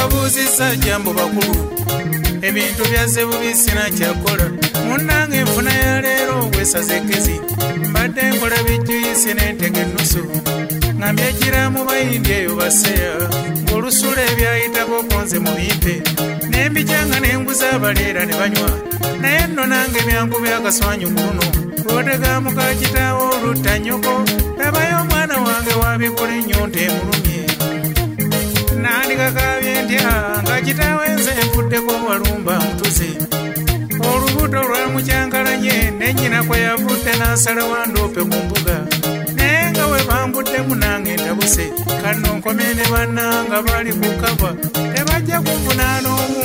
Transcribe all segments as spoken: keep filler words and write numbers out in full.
mbabuuzizza jambo bakulu ebintu byazze bubi sina kyakola munnange enfuna ya leero bwesazekezi mbadde nkola bijjuyise n'entega ennusu ngambye ekiramu bayindi eyo baseya ng'olusula ebyayitako konze mu bimpe n'embijanga n'enguza abaleera ne banywa naye nno nange byangu byakaswanyu kuno lwotega muka kitaawo olutta nnyoko labayo omwana wange wabikola ennyonta emulumye nandikakabye ntya nga kitaawe nze nfuddeko walumba mutuze olubuto lwamukyankalanye ne nnyina kwe yavudde n'asala wandoope ku mbuga naye nga we bambuddemu nange ntabuse kano nkomye ne bannanga bali ku kava tebajja kunvunaana omu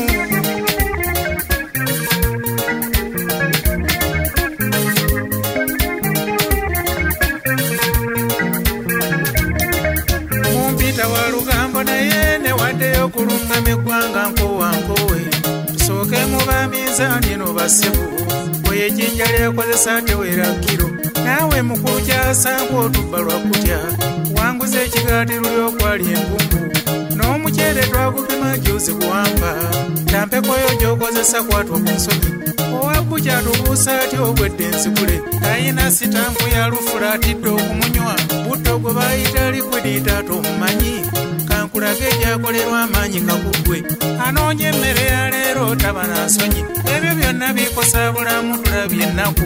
mumpita wa lugambo naye newaddeyo kulungama eggwanga nkowankowe tusooke mu baminzaani no bassebo bwe ejjinja lyakozesa tewera kiro naawe mukulu kyasanka otubba lwa kutya wanguza ekigaati luli okwali empumbu n'omuceere twagupima gyuzi kuwamba tampekoyo gy'okozesa kwatwa ku nsonyi owabbu kyatubuusa ati obwedde nzigule ayina sitampu ya lufula atidde okumunywa butto gwe bayita likwidita tomumanyi kankulage egyakolerwa amaanyi kakuggwe anoonya emmere ya leero taba na nsonyi ebyo byonna bikosa bulamu tulabye ennaku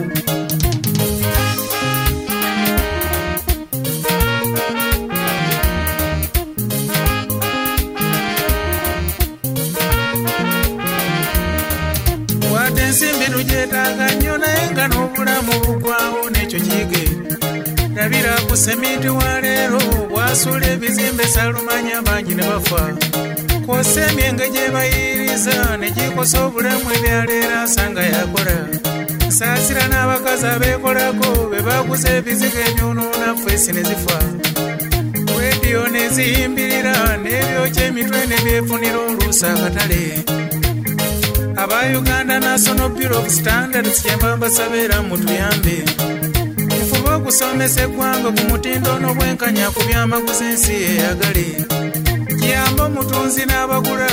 wadde ensimbi tugyetaaga nnyo naye nga n'obulamu bugwawo n'ekyo kiyige labira ku semiti wa leero bwasuula ebizimbe salumanya bangi ne bafa kwosa emyenge gye bayiriza ne gikosa obulamu ebyaleero asanga yakola saasira n'abakazi abeekolako be baguza ebizigo ebyonoona ffeesi ne zifa rediyo ne ziyimbirira n'ebyokya emitwe ne byefunira oluusi akatale aba Uganda National Bureau of Standards kyemba mbasabeera mutuyambe mufube okusomesa eggwanga ku mutindo n'obwenkanya ku byamaguzi ensi eyagale kiyamba omutunzi n'abagula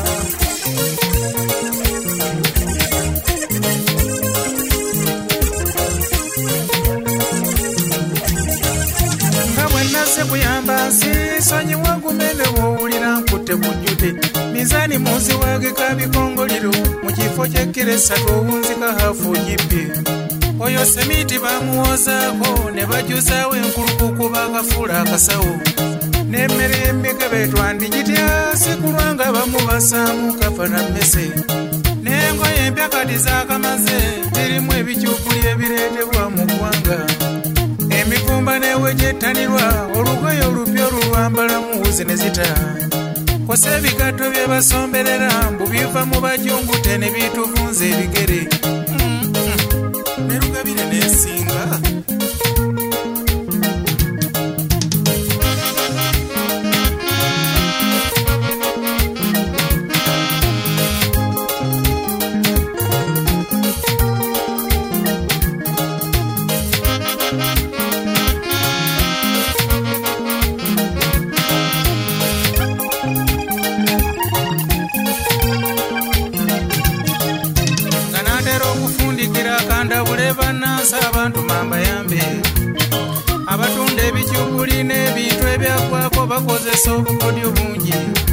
nga bwe nasse kuyamba nsi sonyiwa gumene bw'owulira nkutte kujjute mizaani muzi wagika bikongoliro mu kifo ky'ekkiro essatu owunzika hafu ogibbye oyo semiti bamuwozaako ne bajuzaawo enkulukuku bakafuula akasawo n'emmere y'emmika betwandi gitya si kulwa nga bamubasaamu kafa na mmese n'engoye empya kati zaakamaze birimu ebikyukuli ebireetebwa mu ggwanga emivumba n'ewegyettanirwa olugoye olupya olulwambalamu wuzi ne zita kosa ebigatto bye basomberera mbu biva mu bajungute ne bitufunza ebigere nerugabire n'ensinga bannansi abantu mambayambe abatunda ebikyukuli n'ebintu ebyakwako bakozesa obukodyo bungi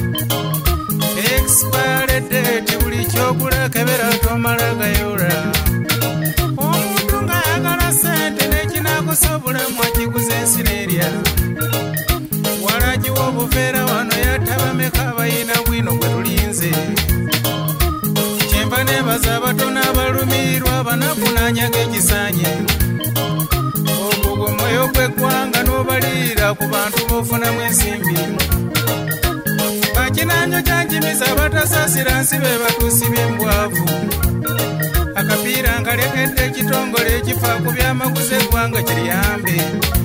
expired date buli kyogula kebera tomala gayola omuntu ng'ayagala ssente n'ekinakosa obulamu akiguza ensi n'erya walagiwa obuveera wano yatabameka abayina bwino gwe tulinze kyemba nebaza abato n'abalumirirwa banakunanyaga ekisaanye ogwo gwe mwoyo gw'eggwanga n'obalirira ku bantu b'ofunamu ensimbi bakinanyo kyanjimiza abatasaasira nsi be batuusibye embwavu akapiira nkalekedde ekitongole ekifa ku byamaguzi eggwanga kiriyambe